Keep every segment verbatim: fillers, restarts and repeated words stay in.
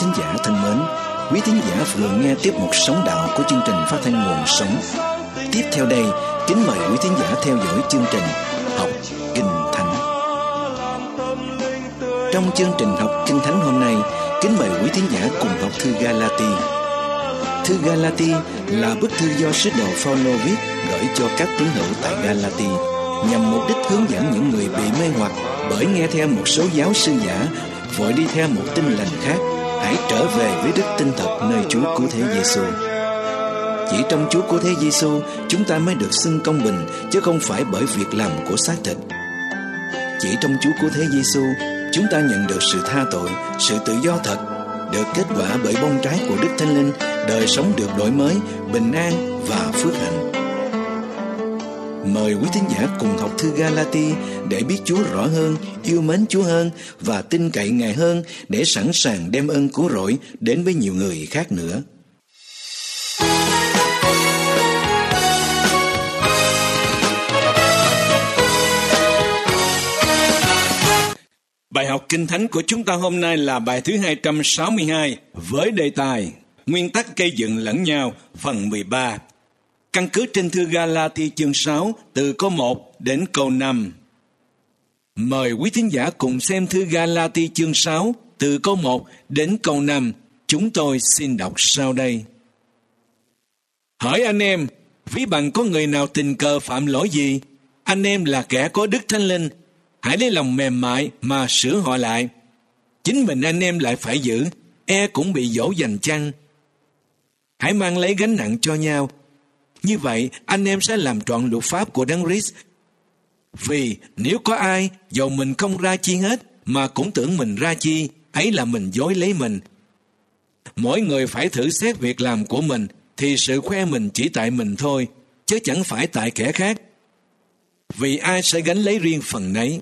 thính giả thân mến, quý thính giả vừa nghe tiếp mục Sống Đạo của chương trình phát thanh Nguồn Sống. Tiếp theo đây, kính mời quý thính giả theo dõi chương trình Học Kinh Thánh. Trong chương trình Học Kinh Thánh hôm nay, kính mời quý thính giả cùng học thư Ga-la-ti. Thư Ga-la-ti là bức thư do sứ đồ Phao-lô viết gửi cho các tín hữu tại Ga-la-ti, nhằm mục đích hướng dẫn những người bị mê hoặc bởi nghe theo một số giáo sư giả, vội đi theo một tin lành khác, hãy trở về với đức tin thật nơi Chúa Cứu Thế Giêsu. Chỉ trong Chúa Cứu Thế Giêsu, chúng ta mới được xưng công bình, chứ không phải bởi việc làm của xác thịt. Chỉ trong Chúa Cứu Thế Giêsu, chúng ta nhận được sự tha tội, sự tự do thật, được kết quả bởi bông trái của Đức Thánh Linh, đời sống được đổi mới, bình an và phước hạnh. Mời quý thính giả cùng học thư Ga-la-ti để biết Chúa rõ hơn, yêu mến Chúa hơn và tin cậy Ngài hơn, để sẵn sàng đem ơn cứu rỗi đến với nhiều người khác nữa. Bài học Kinh Thánh của chúng ta hôm nay là bài thứ hai trăm sáu mươi hai với đề tài Nguyên tắc gây dựng lẫn nhau phần mười ba. Căn cứ trên thư Ga-la-ti chương sáu từ câu một đến câu năm. Mời quý thính giả cùng xem thư Ga-la-ti chương sáu từ câu một đến câu năm. Chúng tôi xin đọc sau đây. Hỏi anh em, ví bằng có người nào tình cờ phạm lỗi gì? Anh em là kẻ có Đức Thánh Linh, hãy lấy lòng mềm mại mà sửa họ lại. Chính mình anh em lại phải giữ, e cũng bị dỗ dành chăng? Hãy mang lấy gánh nặng cho nhau. Như vậy, anh em sẽ làm trọn luật pháp của Đấng Christ. Vì nếu có ai, dầu mình không ra chi hết, mà cũng tưởng mình ra chi, ấy là mình dối lấy mình. Mỗi người phải thử xét việc làm của mình, thì sự khoe mình chỉ tại mình thôi, chứ chẳng phải tại kẻ khác. Vì ai sẽ gánh lấy riêng phần nấy.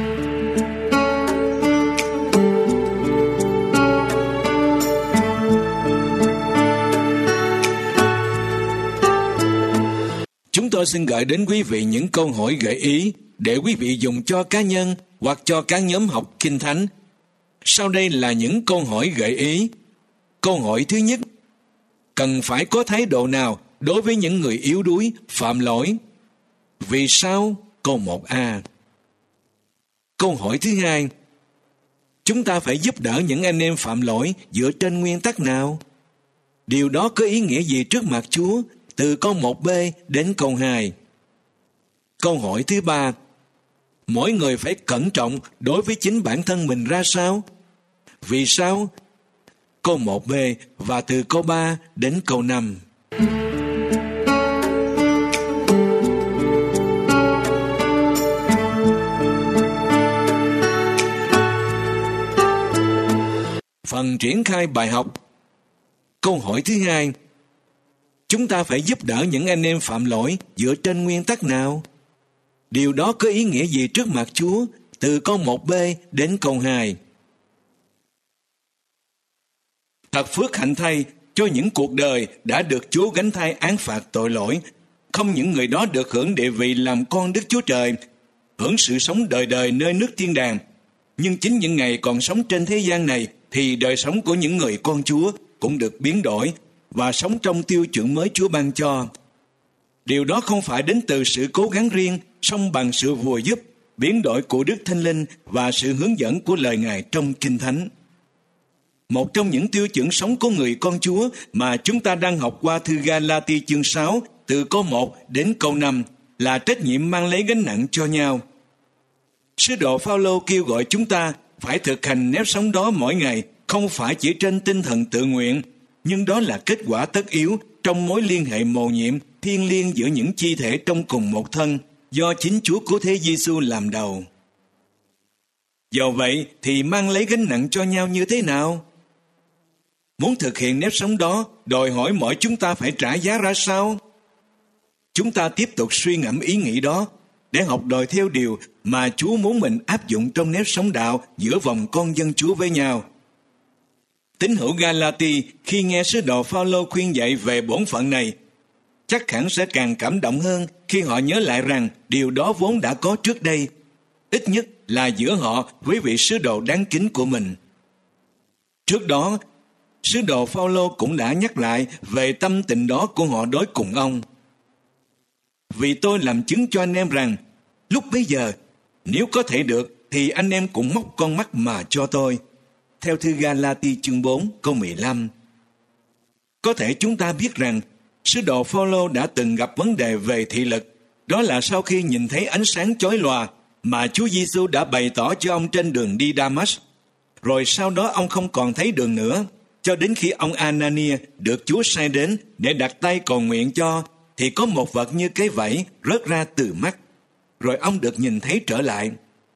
Chúng tôi xin gửi đến quý vị những câu hỏi gợi ý để quý vị dùng cho cá nhân hoặc cho các nhóm học Kinh Thánh. Sau đây là những câu hỏi gợi ý. Câu hỏi thứ nhất: cần phải có thái độ nào đối với những người yếu đuối, phạm lỗi? Vì sao? Câu một a. Câu hỏi thứ hai: chúng ta phải giúp đỡ những anh em phạm lỗi dựa trên nguyên tắc nào? Điều đó có ý nghĩa gì trước mặt Chúa? Từ câu một b đến câu hai. Câu hỏi thứ ba: mỗi người phải cẩn trọng đối với chính bản thân mình ra sao? Vì sao? Câu một b và từ câu ba đến câu năm. Phần triển khai bài học. Câu hỏi thứ hai: chúng ta phải giúp đỡ những anh em phạm lỗi dựa trên nguyên tắc nào? Điều đó có ý nghĩa gì trước mặt Chúa? Từ câu một b đến câu hai. Thật phước hạnh thay cho những cuộc đời đã được Chúa gánh thay án phạt tội lỗi. Không những người đó được hưởng địa vị làm con Đức Chúa Trời, hưởng sự sống đời đời nơi nước thiên đàng, nhưng chính những ngày còn sống trên thế gian này thì đời sống của những người con Chúa cũng được biến đổi và sống trong tiêu chuẩn mới Chúa ban cho. Điều đó không phải đến từ sự cố gắng riêng, song bằng sự vùa giúp, biến đổi của Đức Thánh Linh và sự hướng dẫn của lời Ngài trong Kinh Thánh. Một trong những tiêu chuẩn sống của người con Chúa mà chúng ta đang học qua thư Ga-la-ti chương sáu từ câu một đến câu năm là trách nhiệm mang lấy gánh nặng cho nhau. Sứ đồ Phao-lô kêu gọi chúng ta phải thực hành nếp sống đó mỗi ngày, không phải chỉ trên tinh thần tự nguyện, nhưng đó là kết quả tất yếu trong mối liên hệ mầu nhiệm thiêng liêng giữa những chi thể trong cùng một thân, do chính Chúa Cứu Thế Giêsu làm đầu. Dầu vậy thì mang lấy gánh nặng cho nhau như thế nào? Muốn thực hiện nếp sống đó, đòi hỏi mỗi chúng ta phải trả giá ra sao? Chúng ta tiếp tục suy ngẫm ý nghĩ đó để học đòi theo điều mà Chúa muốn mình áp dụng trong nếp sống đạo giữa vòng con dân Chúa với nhau. Tín hữu Ga-la-ti khi nghe sứ đồ Phao-lô khuyên dạy về bổn phận này, chắc hẳn sẽ càng cảm động hơn khi họ nhớ lại rằng điều đó vốn đã có trước đây, ít nhất là giữa họ với vị sứ đồ đáng kính của mình. Trước đó, sứ đồ Phao-lô cũng đã nhắc lại về tâm tình đó của họ đối cùng ông. Vì tôi làm chứng cho anh em rằng, lúc bấy giờ, nếu có thể được, thì anh em cũng móc con mắt mà cho tôi. Theo thư Ga-la-ti chương bốn câu mười lăm. Có thể chúng ta biết rằng, sứ đồ Phao-lô đã từng gặp vấn đề về thị lực. Đó là sau khi nhìn thấy ánh sáng chói lòa mà Chúa Giêsu đã bày tỏ cho ông trên đường đi Đa-mách. Rồi sau đó ông không còn thấy đường nữa, cho đến khi ông Anania được Chúa sai đến để đặt tay cầu nguyện cho, thì có một vật như cái vảy rớt ra từ mắt. Rồi ông được nhìn thấy trở lại.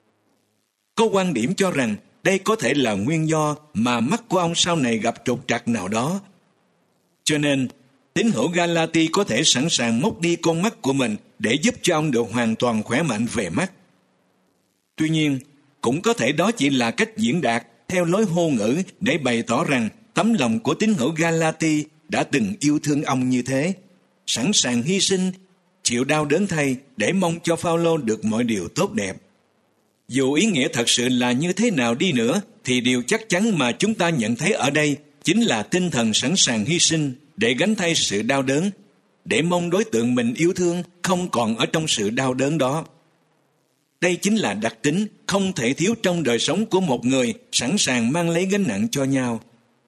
Có quan điểm cho rằng đây có thể là nguyên do mà mắt của ông sau này gặp trục trặc nào đó. Cho nên, tín hữu Ga-la-ti có thể sẵn sàng móc đi con mắt của mình để giúp cho ông được hoàn toàn khỏe mạnh về mắt. Tuy nhiên, cũng có thể đó chỉ là cách diễn đạt theo lối hô ngữ để bày tỏ rằng tấm lòng của tín hữu Ga-la-ti đã từng yêu thương ông như thế, sẵn sàng hy sinh, chịu đau đớn thay để mong cho Phao-lô được mọi điều tốt đẹp. Dù ý nghĩa thật sự là như thế nào đi nữa, thì điều chắc chắn mà chúng ta nhận thấy ở đây chính là tinh thần sẵn sàng hy sinh để gánh thay sự đau đớn, để mong đối tượng mình yêu thương không còn ở trong sự đau đớn đó. Đây chính là đặc tính không thể thiếu trong đời sống của một người sẵn sàng mang lấy gánh nặng cho nhau.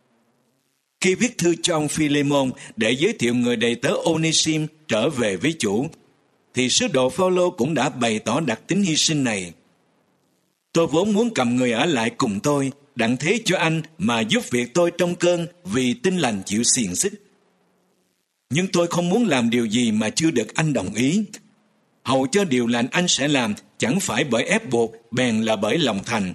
Khi viết thư cho ông Phi-lê-môn để giới thiệu người đầy tớ Ô-nê-sim trở về với chủ, thì sứ đồ Phao-lô cũng đã bày tỏ đặc tính hy sinh này. Tôi vốn muốn cầm người ở lại cùng tôi, đặng thế cho anh mà giúp việc tôi trong cơn vì tin lành chịu xiềng xích. Nhưng tôi không muốn làm điều gì mà chưa được anh đồng ý. Hầu cho điều lành anh sẽ làm chẳng phải bởi ép buộc, bèn là bởi lòng thành.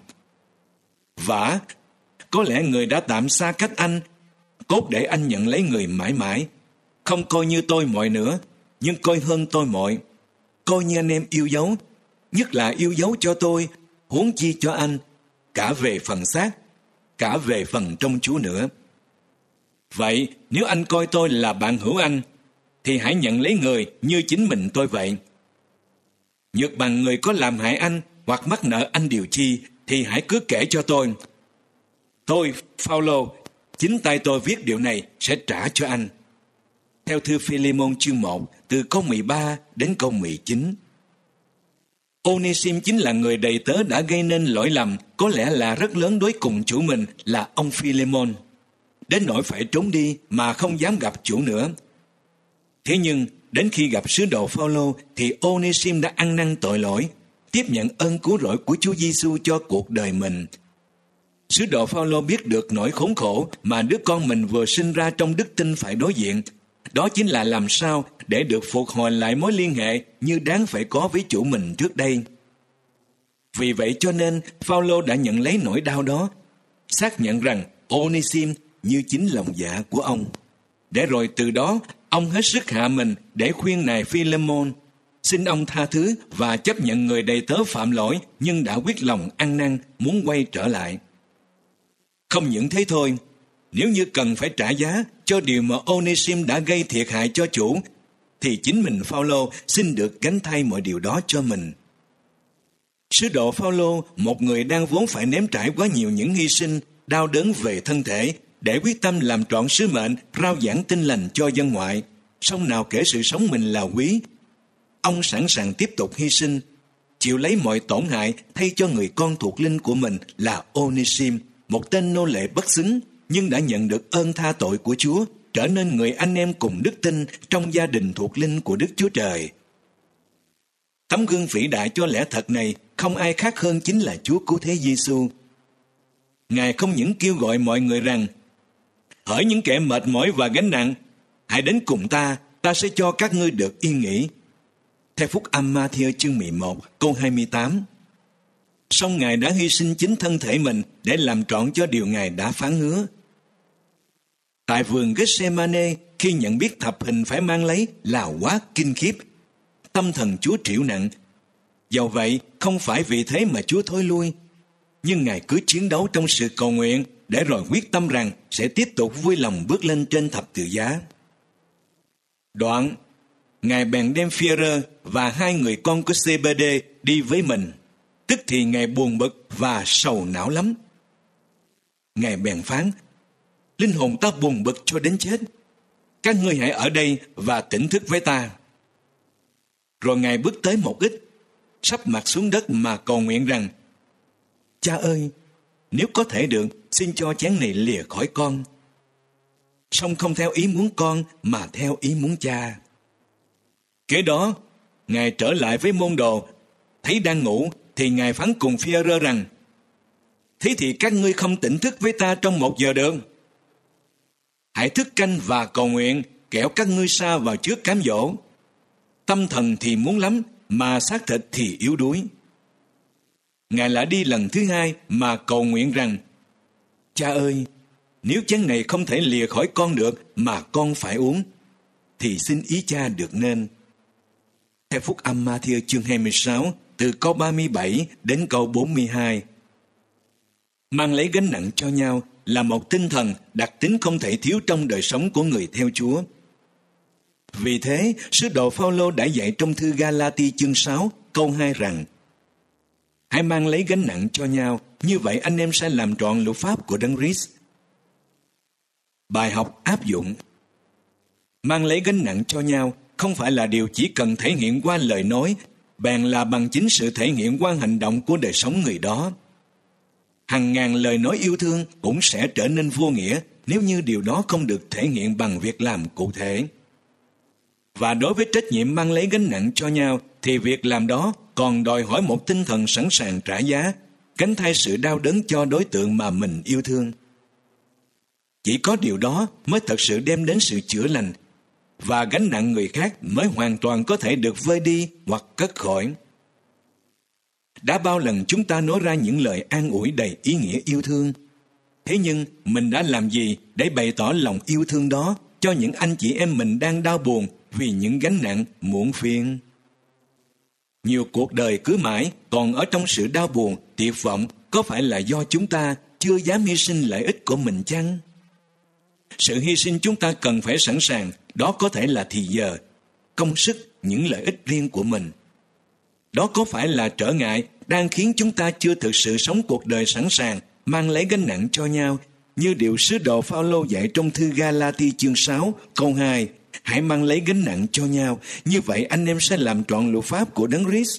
Vả, có lẽ người đã tạm xa cách anh, cốt để anh nhận lấy người mãi mãi, không coi như tôi mọi nữa, nhưng coi hơn tôi mọi, coi như anh em yêu dấu, nhất là yêu dấu cho tôi, huống chi cho anh, cả về phần xác, cả về phần trong Chúa nữa. Vậy, nếu anh coi tôi là bạn hữu anh, thì hãy nhận lấy người như chính mình tôi vậy. Nhược bằng người có làm hại anh hoặc mắc nợ anh điều chi, thì hãy cứ kể cho tôi. Tôi, Phao-lô, chính tay tôi viết điều này sẽ trả cho anh. Theo thư Phi-lê-môn chương một, từ câu mười ba đến câu mười chín. Ô-nê-sim chính là người đầy tớ đã gây nên lỗi lầm có lẽ là rất lớn đối cùng chủ mình là ông Phi-lê-môn, đến nỗi phải trốn đi mà không dám gặp chủ nữa. Thế nhưng, đến khi gặp sứ đồ Phao-lô thì Ô-nê-sim đã ăn năn tội lỗi, tiếp nhận ơn cứu rỗi của Chúa Giêsu cho cuộc đời mình. Sứ đồ Phao-lô biết được nỗi khốn khổ mà đứa con mình vừa sinh ra trong đức tin phải đối diện. Đó chính là làm sao để được phục hồi lại mối liên hệ như đáng phải có với chủ mình trước đây. Vì vậy cho nên Phao-lô đã nhận lấy nỗi đau đó, xác nhận rằng Ô-nê-sim như chính lòng dạ của ông. Để rồi từ đó, ông hết sức hạ mình để khuyên nài Phi-lê-môn, xin ông tha thứ và chấp nhận người đầy tớ phạm lỗi nhưng đã quyết lòng ăn năn muốn quay trở lại. Không những thế thôi, nếu như cần phải trả giá cho điều mà Ô-nê-sim đã gây thiệt hại cho chủ, thì chính mình Phao-lô xin được gánh thay mọi điều đó cho mình. Sứ đồ Phao-lô, một người đang vốn phải nếm trải quá nhiều những hy sinh, đau đớn về thân thể, để quyết tâm làm trọn sứ mệnh rao giảng tin lành cho dân ngoại, song nào kể sự sống mình là quý. Ông sẵn sàng tiếp tục hy sinh, chịu lấy mọi tổn hại thay cho người con thuộc linh của mình là Ô-nê-sim, một tên nô lệ bất xứng, nhưng đã nhận được ơn tha tội của Chúa, trở nên người anh em cùng đức tin trong gia đình thuộc linh của Đức Chúa Trời. Tấm gương vĩ đại cho lẽ thật này không ai khác hơn chính là Chúa Cứu Thế Giêsu. Ngài không những kêu gọi mọi người rằng: hỡi những kẻ mệt mỏi và gánh nặng, hãy đến cùng ta, ta sẽ cho các ngươi được yên nghỉ. Theo Phúc Âm Ma-thi-ơ chương mười một, câu hai mươi tám. Song Ngài đã hy sinh chính thân thể mình để làm trọn cho điều Ngài đã phán hứa. Tại vườn Gethsemane, khi nhận biết thập hình phải mang lấy là quá kinh khiếp, tâm thần Chúa trĩu nặng. Dầu vậy, không phải vì thế mà Chúa thôi lui, nhưng Ngài cứ chiến đấu trong sự cầu nguyện, để rồi quyết tâm rằng sẽ tiếp tục vui lòng bước lên trên thập tự giá. Đoạn, Ngài bèn đem Phi-e-rơ và hai người con của Zê-bê-đê đi với mình. Tức thì Ngài buồn bực và sầu não lắm. Ngài bèn phán: linh hồn ta buồn bực cho đến chết. Các ngươi hãy ở đây và tỉnh thức với ta. Rồi Ngài bước tới một ít, sắp mặt xuống đất mà cầu nguyện rằng: Cha ơi, nếu có thể được, xin cho chén này lìa khỏi con. Song không theo ý muốn con, mà theo ý muốn Cha. Kế đó, Ngài trở lại với môn đồ, thấy đang ngủ, thì Ngài phán cùng Phi-e-rơ rằng: Thế thì các ngươi không tỉnh thức với ta trong một giờ được. Hãy thức canh và cầu nguyện, kẻo các ngươi sa vào trước cám dỗ. Tâm thần thì muốn lắm, mà xác thịt thì yếu đuối. Ngài lại đi lần thứ hai mà cầu nguyện rằng: Cha ơi, nếu chén này không thể lìa khỏi con được mà con phải uống, thì xin ý Cha được nên. Theo Phúc âm Ma-thi-ơ chương hai mươi sáu, từ câu ba mươi bảy đến câu bốn mươi hai. Mang lấy gánh nặng cho nhau là một tinh thần đặc tính không thể thiếu trong đời sống của người theo Chúa. Vì thế, sứ đồ Phao-lô đã dạy trong thư Ga-la-ti chương sáu, câu hai rằng: Hãy mang lấy gánh nặng cho nhau, như vậy anh em sẽ làm trọn luật pháp của Đấng Christ. Bài học áp dụng: Mang lấy gánh nặng cho nhau không phải là điều chỉ cần thể hiện qua lời nói, bèn là bằng chính sự thể hiện qua hành động của đời sống người đó. Hàng ngàn lời nói yêu thương cũng sẽ trở nên vô nghĩa nếu như điều đó không được thể hiện bằng việc làm cụ thể. Và đối với trách nhiệm mang lấy gánh nặng cho nhau, thì việc làm đó còn đòi hỏi một tinh thần sẵn sàng trả giá, gánh thay sự đau đớn cho đối tượng mà mình yêu thương. Chỉ có điều đó mới thật sự đem đến sự chữa lành, và gánh nặng người khác mới hoàn toàn có thể được vơi đi hoặc cất khỏi. Đã bao lần chúng ta nói ra những lời an ủi đầy ý nghĩa yêu thương. Thế nhưng mình đã làm gì để bày tỏ lòng yêu thương đó cho những anh chị em mình đang đau buồn vì những gánh nặng muộn phiền? Nhiều cuộc đời cứ mãi còn ở trong sự đau buồn, tuyệt vọng, có phải là do chúng ta chưa dám hy sinh lợi ích của mình chăng? Sự hy sinh chúng ta cần phải sẵn sàng, đó có thể là thì giờ, công sức, những lợi ích riêng của mình. Đó có phải là trở ngại đang khiến chúng ta chưa thực sự sống cuộc đời sẵn sàng, mang lấy gánh nặng cho nhau, như điều sứ đồ Phao-lô dạy trong thư Ga-la-ti chương sáu, câu hai: Hãy mang lấy gánh nặng cho nhau, như vậy anh em sẽ làm trọn luật pháp của Đấng Christ.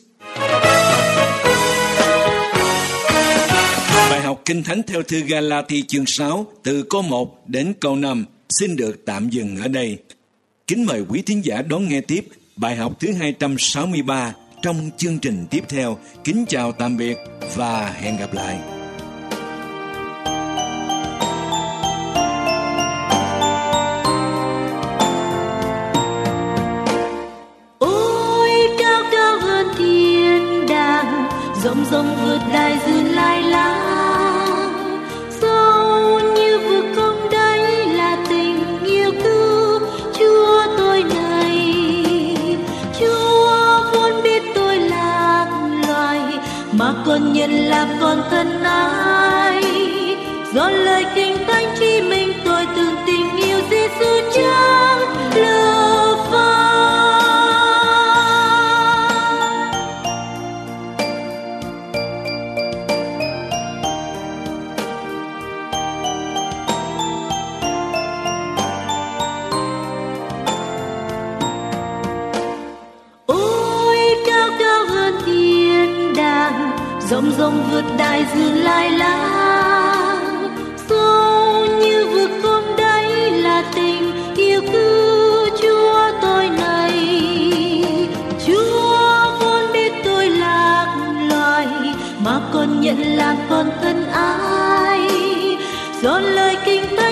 Bài học Kinh Thánh theo thư Ga-la-ti chương sáu, từ câu một đến câu năm xin được tạm dừng ở đây. Kính mời quý thính giả đón nghe tiếp bài học thứ hai trăm sáu mươi ba trong chương trình tiếp theo. Kính chào tạm biệt và hẹn gặp lại. Ôi cao cao hơn thiên đàng, rộng rộng vượt đại dương lai láng, sâu như vực không đáy là tình yêu cứu Chúa tôi này. Chúa vốn biết tôi lạc loài, mà còn nhận làm con thân ái. Do lời kinh thánh chỉ mình tôi từng tình yêu Giêsu chẳng lơ phai. Rộng rộng vượt đại dương lai láng, sâu như vực không đáy là tình yêu cứu Chúa tôi này. Chúa vốn biết tôi lạc loài, mà còn nhận làm con thân ái. Do lời kinh thánh